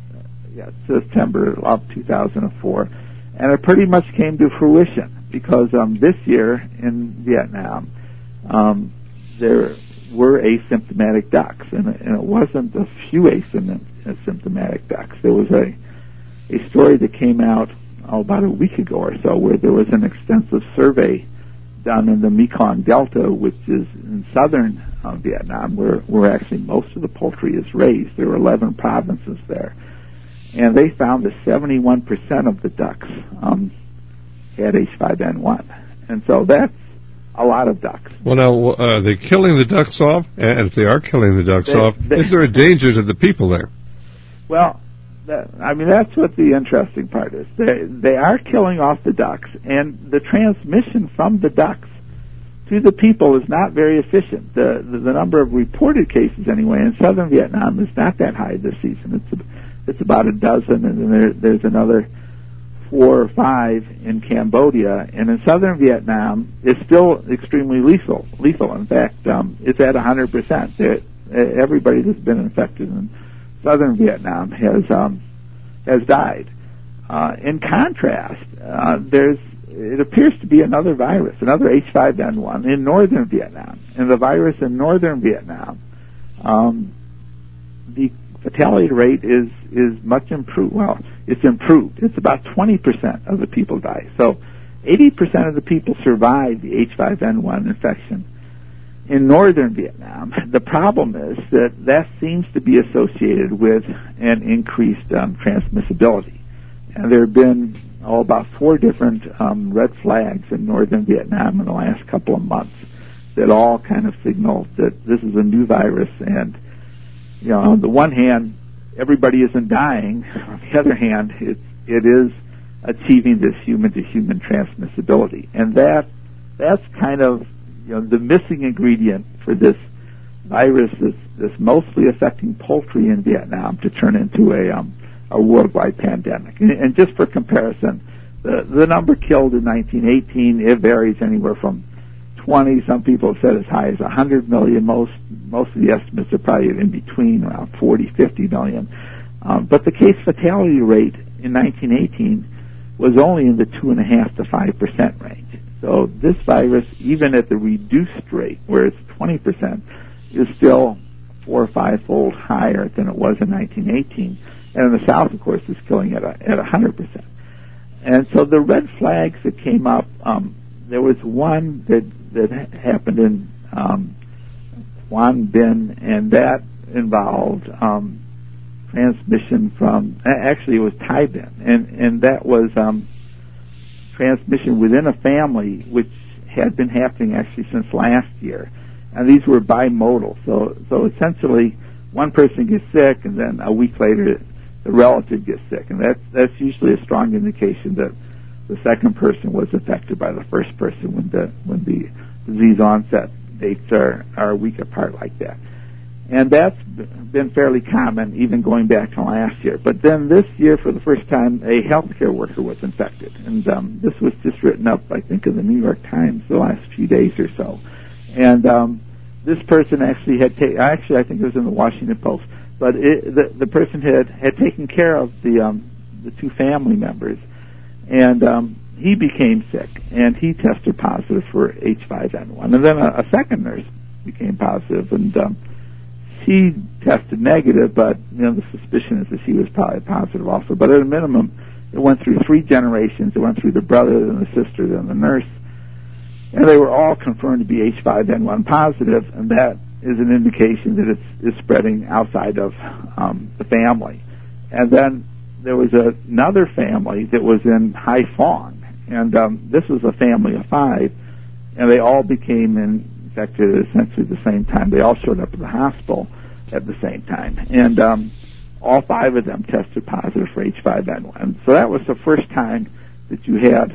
of 2004, and it pretty much came to fruition because this year in Vietnam there were asymptomatic ducks, and it wasn't a few asymptomatic ducks. There was a story that came out about a week ago or so where there was an extensive survey done in the Mekong Delta, which is in southern Vietnam, where actually most of the poultry is raised. There were 11 provinces there. And they found that 71% of the ducks had H5N1. And so that's a lot of ducks. Well, now, are they killing the ducks off? And if they are killing the ducks off, is there a danger to the people there? Well, that's what the interesting part is. They are killing off the ducks, and the transmission from the ducks to the people is not very efficient. The number of reported cases, anyway, in southern Vietnam is not that high this season. It's about a dozen, and then there's another 4 or 5 in Cambodia. And in southern Vietnam, it's still extremely lethal. In fact, it's at 100%. Everybody that's been infected in southern Vietnam has died. In contrast, it appears to be another virus, another H5N1 in northern Vietnam. And the virus in northern Vietnam, the fatality rate is much improved. Well, it's improved. It's about 20% of the people die. So 80% of the people survive the H5N1 infection in northern Vietnam. The problem is that seems to be associated with an increased transmissibility. And there have been about 4 different red flags in northern Vietnam in the last couple of months that all kind of signal that this is a new virus. And, on the one hand, everybody isn't dying. On the other hand, it is achieving this human-to-human transmissibility. And that's kind of the missing ingredient for this virus that's mostly affecting poultry in Vietnam to turn into a worldwide pandemic. And just for comparison, the number killed in 1918, it varies anywhere from 20, some people have said as high as 100 million. Most of the estimates are probably in between, around 40, 50 million. But the case fatality rate in 1918 was only in the 2.5 to 5% range. So this virus, even at the reduced rate, where it's 20%, is still 4 or 5-fold higher than it was in 1918. And in the South, of course, it's killing at 100%. And so the red flags that came up, there was one that happened in Quang Binh, and that involved transmission from, actually it was Thai Binh, and that was transmission within a family, which had been happening actually since last year. and these were bimodal. So essentially, one person gets sick, and then a week later, the relative gets sick, and that's usually a strong indication that the second person was affected by the first person when the disease onset dates are a week apart like that. And that's been fairly common even going back to last year. But then this year, for the first time, a healthcare worker was infected. And this was just written up, I think, in the New York Times the last few days or so. And this person actually had I think it was in the Washington Post, but the person had taken care of the two family members, and he became sick, and he tested positive for H5N1. And then a second nurse became positive, and she tested negative, but the suspicion is that she was probably positive also. But at a minimum, it went through 3 generations. It went through the brother, then the sister, then the nurse, and they were all confirmed to be H5N1 positive, and that is an indication that it's spreading outside of the family. And then there was another family that was in Haiphong, and this was a family of 5, and they all became infected at essentially the same time. They all showed up at the hospital at the same time, and all 5 of them tested positive for H5N1. So that was the first time that you had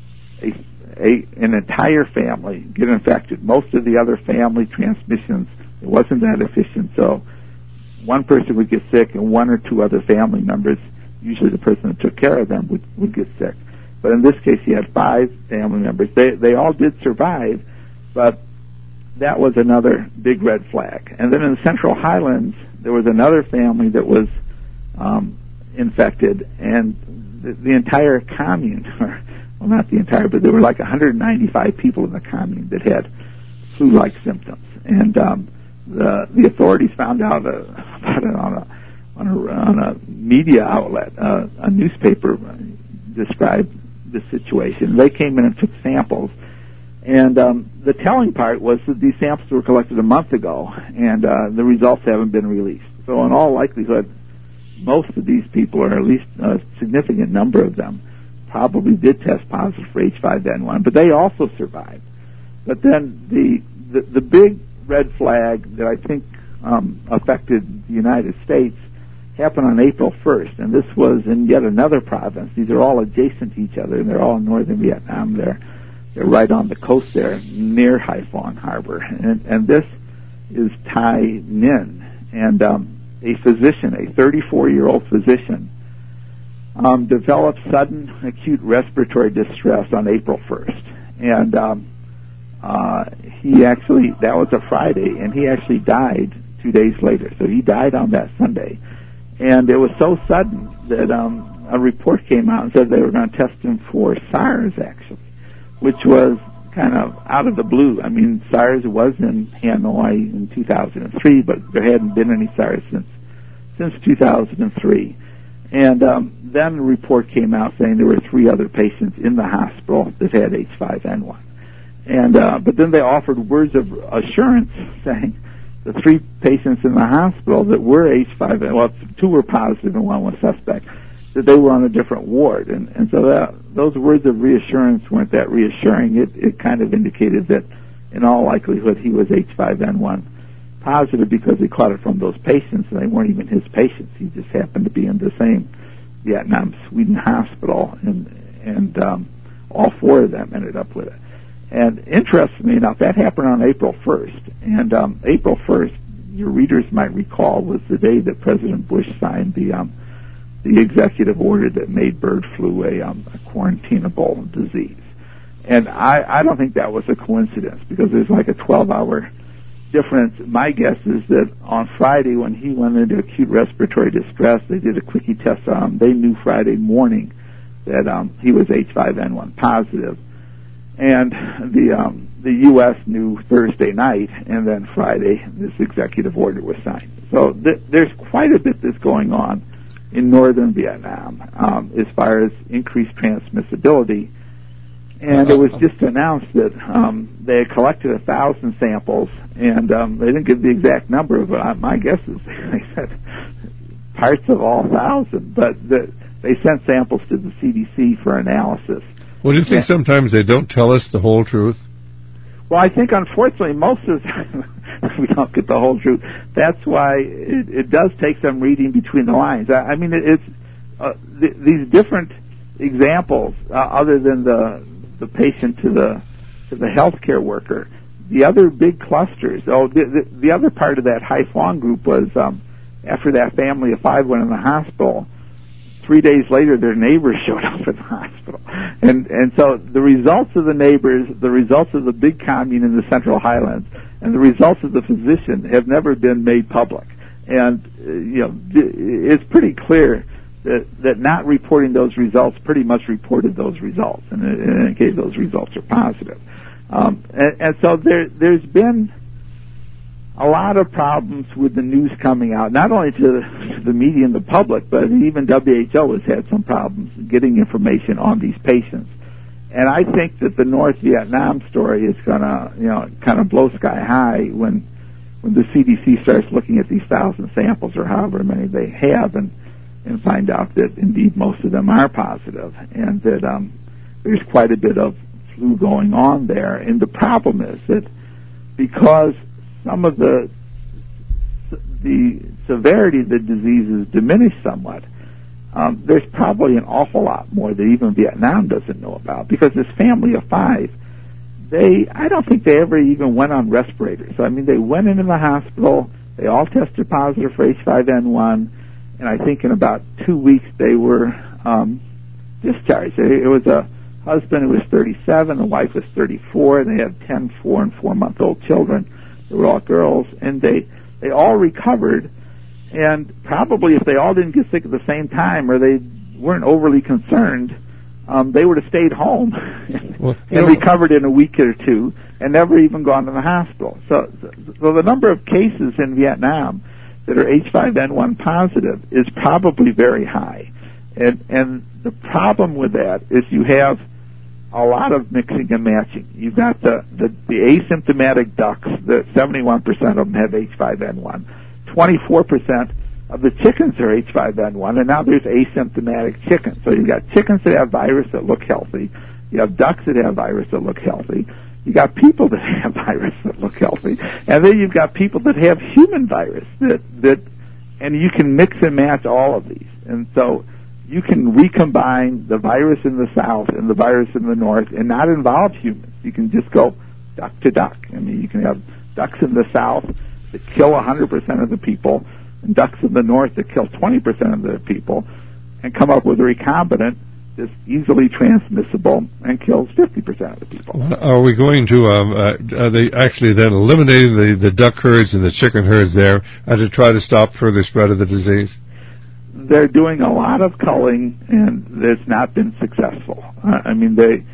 an entire family get infected. Most of the other family transmissions, it wasn't that efficient, so one person would get sick and 1 or 2 other family members, usually the person that took care of them, would get sick. But in this case, you had 5 family members. They all did survive, but that was another big red flag. And then in the Central Highlands, there was another family that was infected, and the entire commune, well, not the entire, but there were like 195 people in the commune that had flu-like symptoms. And the authorities found out about it on a media outlet. A newspaper described the situation. They came in and took samples. And the telling part was that these samples were collected a month ago, and the results haven't been released. So in all likelihood, most of these people, or at least a significant number of them, probably did test positive for H5N1, but they also survived. But then the big red flag that I think affected the United States happened on April 1st, and this was in yet another province. These are all adjacent to each other, and they're all in northern Vietnam. They're right on the coast there, near Haiphong Harbor. And this is Thai Ninh, and a physician, a 34-year-old physician, developed sudden acute respiratory distress on April 1st. And he actually, that was a Friday, and he actually died 2 days later. So he died on that Sunday. And it was so sudden that a report came out and said they were going to test him for SARS, actually, which was kind of out of the blue. I mean, SARS was in Hanoi in 2003, but there hadn't been any SARS since 2003. And then a report came out saying there were 3 other patients in the hospital that had H5N1. And but then they offered words of assurance saying the 3 patients in the hospital that were H5N1, well, 2 were positive and 1 was suspect, that they were on a different ward. And so those words of reassurance weren't that reassuring. It kind of indicated that in all likelihood he was H5N1 positive because he caught it from those patients, and they weren't even his patients. He just happened to be in the same Vietnam-Sweden hospital, and all 4 of them ended up with it. And interestingly enough, that happened on April 1st. And April 1st, your readers might recall, was the day that President Bush signed the executive order that made bird flu a quarantinable disease. And I don't think that was a coincidence, because there's like a 12-hour difference. My guess is that on Friday, when he went into acute respiratory distress, they did a quickie test on him. They knew Friday morning that he was H5N1 positive. And the U.S. knew Thursday night, and then Friday this executive order was signed. So there's quite a bit that's going on in northern Vietnam as far as increased transmissibility. And it was just announced that they had collected 1,000 samples, and they didn't give the exact number, but my guess is they said parts of all 1,000, but they sent samples to the CDC for analysis. Well, do you think sometimes they don't tell us the whole truth? Well, I think unfortunately most of the time we don't get the whole truth. That's why it does take some reading between the lines. I mean, it's these different examples, other than the patient to the healthcare worker. The other big clusters. The other part of that Haiphong group was after that family of 5 went in the hospital. 3 days later, their neighbors showed up at the hospital, and so the results of the neighbors, the results of the big commune in the Central Highlands, and the results of the physician have never been made public. And it's pretty clear that not reporting those results pretty much reported those results, and in any case, those results are positive. And so there's been a lot of problems with the news coming out, not only to the media and the public, but even WHO has had some problems getting information on these patients. And I think that the North Vietnam story is going to, kind of blow sky high when the CDC starts looking at these 1,000 samples or however many they have and find out that indeed most of them are positive, and that there's quite a bit of flu going on there. And the problem is that because some of the severity of the disease is diminished somewhat, there's probably an awful lot more that even Vietnam doesn't know about, because this family of 5, I don't think they ever even went on respirators. So, I mean, they went into the hospital, they all tested positive for H5N1, and I think in about 2 weeks they were discharged. It was a husband who was 37, the wife was 34, and they had 10, 4, and 4-month-old children. They were all girls, and they all recovered, and probably if they all didn't get sick at the same time, or they weren't overly concerned, they would have stayed home and recovered in a week or two and never even gone to the hospital. So the number of cases in Vietnam that are H5N1 positive is probably very high. And the problem with that is you have a lot of mixing and matching. You've got the asymptomatic ducks, that 71% of them have H5N1. 24% of the chickens are H5N1, and now there's asymptomatic chickens. So you've got chickens that have virus that look healthy. You have ducks that have virus that look healthy. You got people that have virus that look healthy. And then you've got people that have human virus and you can mix and match all of these. And so you can recombine the virus in the south and the virus in the north and not involve humans. You can just go duck to duck. I mean, you can have ducks in the south that kill 100% of the people and ducks in the north that kill 20% of the people, and come up with a recombinant that's easily transmissible and kills 50% of the people. Are we going to, are they actually then eliminating the duck herds and the chicken herds there to try to stop further spread of the disease? They're doing a lot of culling, and it's not been successful. I mean,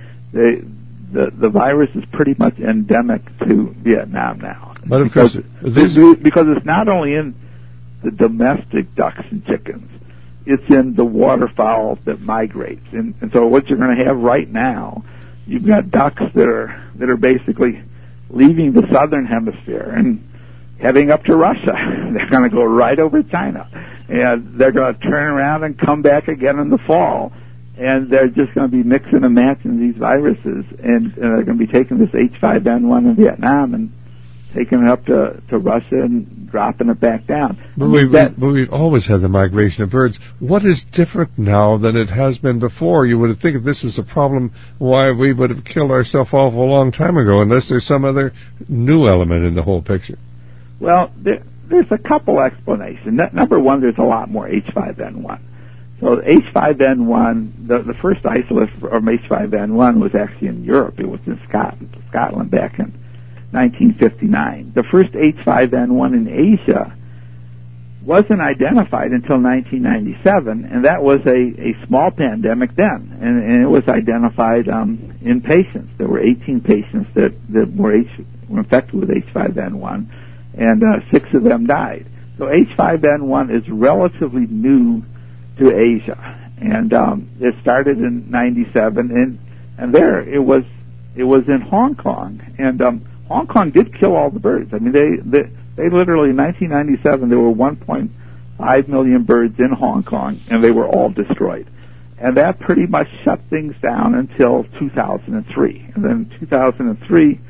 the virus is pretty much endemic to Vietnam now. But of course, because it's not only in the domestic ducks and chickens, it's in the waterfowl that migrates. And so what you're going to have right now, you've got ducks that are basically leaving the southern hemisphere and heading up to Russia. They're going to go right over China, and they're going to turn around and come back again in the fall, and they're just going to be mixing and matching these viruses, and they're going to be taking this H5N1 in Vietnam and taking it up to Russia and dropping it back down. But we've always had the migration of birds. What is different now than it has been before? You would think if this was a problem, why we would have killed ourselves off a long time ago, unless there's some other new element in the whole picture. Well, there's a couple explanations. Number one, there's a lot more H5N1. So H5N1, the first isolate from H5N1 was actually in Europe. It was in Scotland back in 1959. The first H5N1 in Asia wasn't identified until 1997, and that was a small pandemic then, and it was identified in patients. There were 18 patients that were infected with H5N1, and 6 of them died. So H5N1 is relatively new to Asia, and it started in 97, and there it was in Hong Kong, and Hong Kong did kill all the birds. I mean, they literally, in 1997, there were 1.5 million birds in Hong Kong, and they were all destroyed. And that pretty much shut things down until 2003. And then in 2003,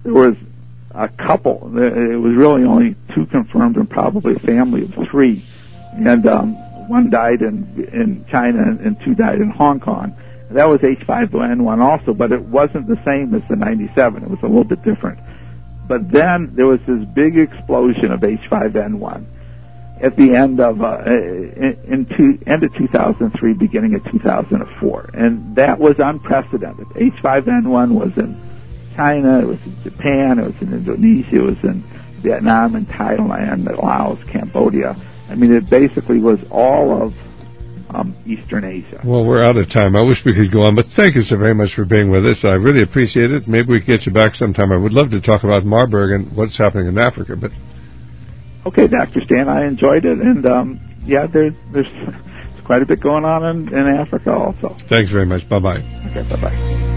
there was a couple. It was really only 2 confirmed and probably a family of 3. And 1 died in China and 2 died in Hong Kong. And that was H5N1 also, but it wasn't the same as the 97. It was a little bit different. But then there was this big explosion of H5N1 at the end of end of 2003, beginning of 2004, and that was unprecedented. H5N1 was in China, it was in Japan, it was in Indonesia, it was in Vietnam and Thailand, Laos, Cambodia. I mean, it basically was all of Eastern Asia. Well, we're out of time. I wish we could go on, but thank you so very much for being with us. I really appreciate it. Maybe we can get you back sometime. I would love to talk about Marburg and what's happening in Africa, but... Okay, Dr. Stan, I enjoyed it, and there's quite a bit going on in Africa also. Thanks very much. Bye-bye. Okay, bye-bye.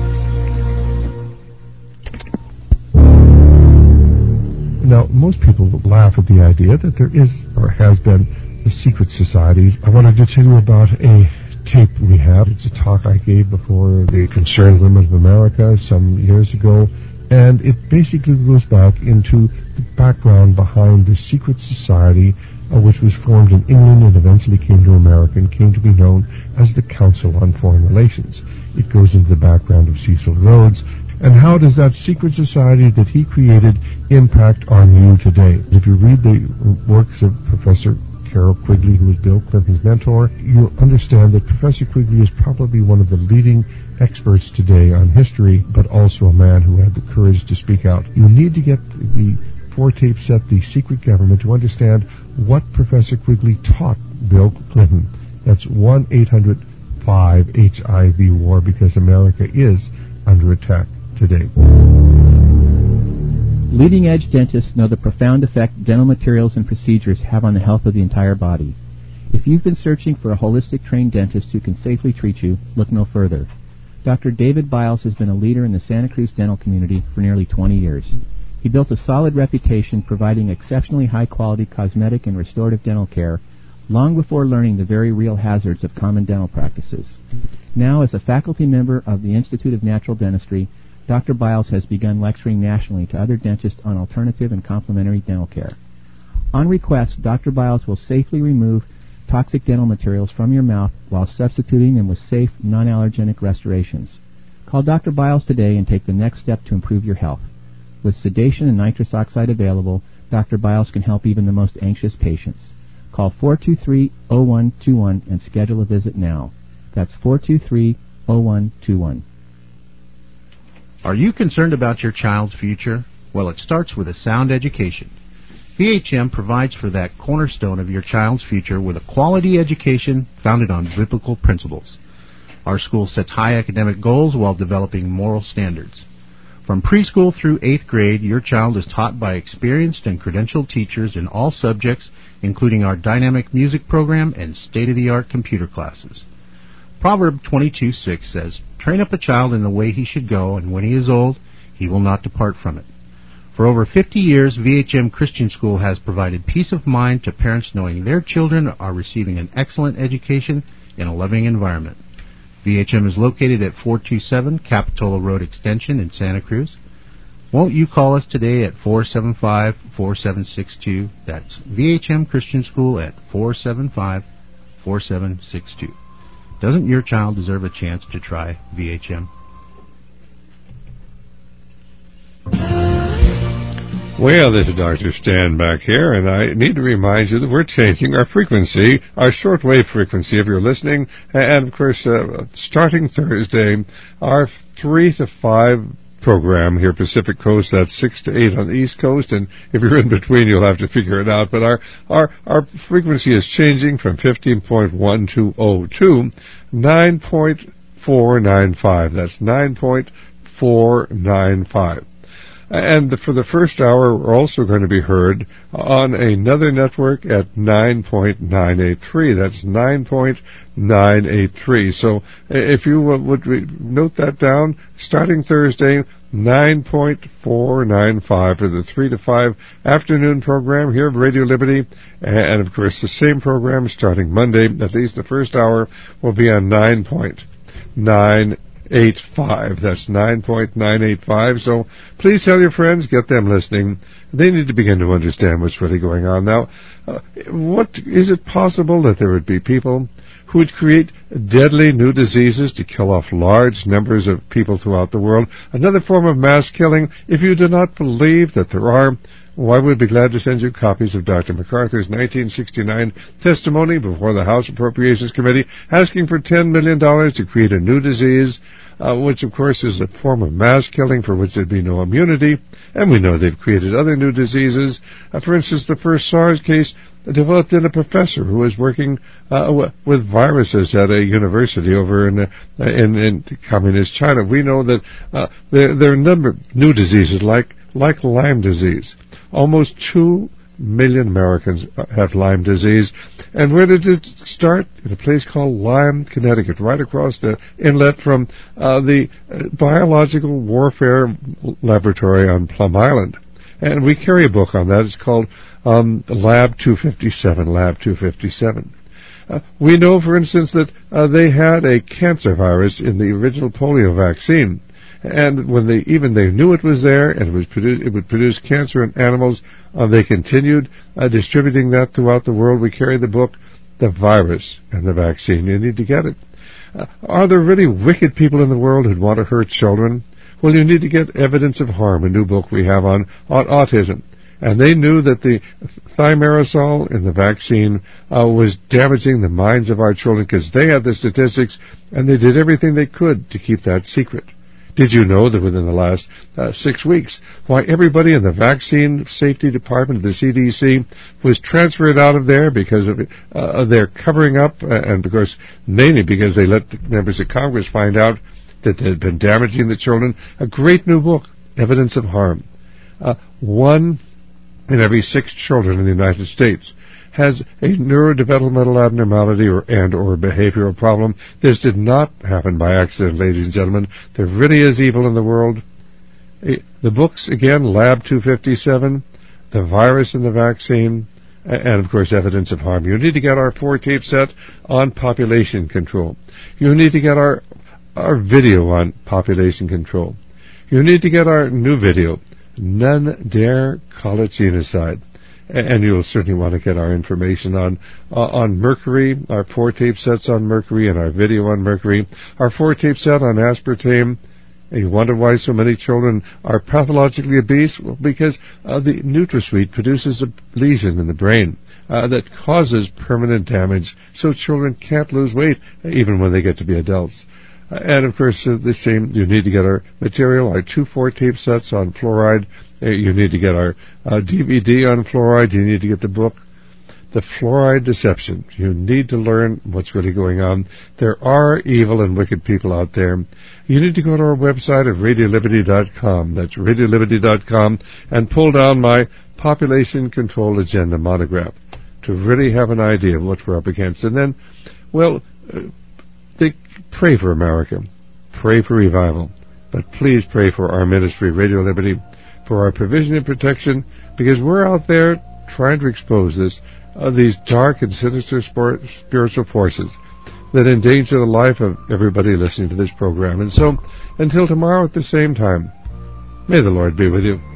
Now, most people laugh at the idea that there is or has been a secret societies. I wanted to tell you about a tape we have. It's a talk I gave before the Concerned Women of America some years ago, and it basically goes back into the background behind the secret society which was formed in England and eventually came to America and came to be known as the Council on Foreign Relations. It goes into the background of Cecil Rhodes, and how does that secret society that he created impact on you today? If you read the works of Professor Carroll Quigley, who was Bill Clinton's mentor, you'll understand that Professor Quigley is probably one of the leading experts today on history, but also a man who had the courage to speak out. You need to get the 4-tape set, The Secret Government, to understand what Professor Quigley taught Bill Clinton. That's 1-800-5-HIV-WAR, because America is under attack today. Leading-edge dentists know the profound effect dental materials and procedures have on the health of the entire body. If you've been searching for a holistic trained dentist who can safely treat you, look no further. Dr. David Biles has been a leader in the Santa Cruz dental community for nearly 20 years. He built a solid reputation providing exceptionally high-quality cosmetic and restorative dental care long before learning the very real hazards of common dental practices. Now, as a faculty member of the Institute of Natural Dentistry, Dr. Biles has begun lecturing nationally to other dentists on alternative and complementary dental care. On request, Dr. Biles will safely remove toxic dental materials from your mouth while substituting them with safe, non-allergenic restorations. Call Dr. Biles today and take the next step to improve your health. With sedation and nitrous oxide available, Dr. Biles can help even the most anxious patients. Call 423-0121 and schedule a visit now. That's 423-0121. Are you concerned about your child's future? Well, it starts with a sound education. VHM provides for that cornerstone of your child's future with a quality education founded on biblical principles. Our school sets high academic goals while developing moral standards. From preschool through 8th grade, your child is taught by experienced and credentialed teachers in all subjects, including our dynamic music program and state-of-the-art computer classes. Proverb 22:6 says, "Train up a child in the way he should go, and when he is old, he will not depart from it." For over 50 years, VHM Christian School has provided peace of mind to parents knowing their children are receiving an excellent education in a loving environment. VHM is located at 427 Capitola Road Extension in Santa Cruz. Won't you call us today at 475-4762? That's VHM Christian School at 475-4762. Doesn't your child deserve a chance to try VHM? Well, this is Dr. Stan back here, and I need to remind you that we're changing our frequency, our shortwave frequency, if you're listening. And, of course, starting Thursday, our 3 to 5 program here, Pacific Coast, that's 6 to 8 on the East Coast, and if you're in between, you'll have to figure it out. But our frequency is changing from 15.120 to 9.495. That's 9.495. And for the first hour, we're also going to be heard on another network at 9.983. That's 9.983. So if you would note that down, starting Thursday, 9.495 for the 3 to 5 afternoon program here at Radio Liberty. And, of course, the same program starting Monday, at least the first hour, will be on 9.983. 9.985. That's 9.985. So please tell your friends, get them listening. They need to begin to understand what's really going on. Now, what is it possible that there would be people who would create deadly new diseases to kill off large numbers of people throughout the world? Another form of mass killing? If you do not believe that there are, well, I would be glad to send you copies of Dr. MacArthur's 1969 testimony before the House Appropriations Committee asking for $10 million to create a new disease, which of course is a form of mass killing for which there'd be no immunity. And we know they've created other new diseases. For instance, the first SARS case developed in a professor who was working with viruses at a university over in communist China. We know that there are a number of new diseases like Lyme disease. Almost 2 million Americans have Lyme disease. And where did it start? In a place called Lyme, Connecticut, right across the inlet from the Biological Warfare Laboratory on Plum Island. And we carry a book on that. It's called Lab 257, Lab 257. We know, for instance, that they had a cancer virus in the original polio vaccine. And when they knew it was there and it would produce cancer in animals, they continued distributing that throughout the world. We carry the book, The Virus and the Vaccine. You need to get it. Are there really wicked people in the world who'd want to hurt children? Well, you need to get Evidence of Harm, a new book we have on autism. And they knew that the thimerosal in the vaccine was damaging the minds of our children because they had the statistics, and they did everything they could to keep that secret. Did you know that within the last 6 weeks, why everybody in the Vaccine Safety Department of the CDC was transferred out of there because of their covering up, and mainly because they let the members of Congress find out that they had been damaging the children? A great new book, Evidence of Harm. 1 in every 6 children in the United States has a neurodevelopmental abnormality or behavioral problem. This did not happen by accident, ladies and gentlemen. There really is evil in the world. The books, again, Lab 257, The Virus and the Vaccine, and, of course, Evidence of Harm. You need to get our 4-tape set on population control. You need to get our video on population control. You need to get our new video, None Dare Call It Genocide. And you'll certainly want to get our information on mercury, our 4-tape sets on mercury, and our video on mercury, our 4-tape set on aspartame. And you wonder why so many children are pathologically obese? Well, because the NutraSweet produces a lesion in the brain that causes permanent damage, so children can't lose weight even when they get to be adults. And, of course, the same, you need to get our material, our 2 4-tape sets on fluoride. You need to get our DVD on fluoride. You need to get the book, The Fluoride Deception. You need to learn what's really going on. There are evil and wicked people out there. You need to go to our website at RadioLiberty.com. That's RadioLiberty.com, and pull down my Population Control Agenda monograph to really have an idea of what we're up against. And then, well, pray for America. Pray for revival. But please pray for our ministry, Radio Liberty, for our provision and protection, because we're out there trying to expose these dark and sinister spiritual forces that endanger the life of everybody listening to this program. And so, until tomorrow at the same time, may the Lord be with you.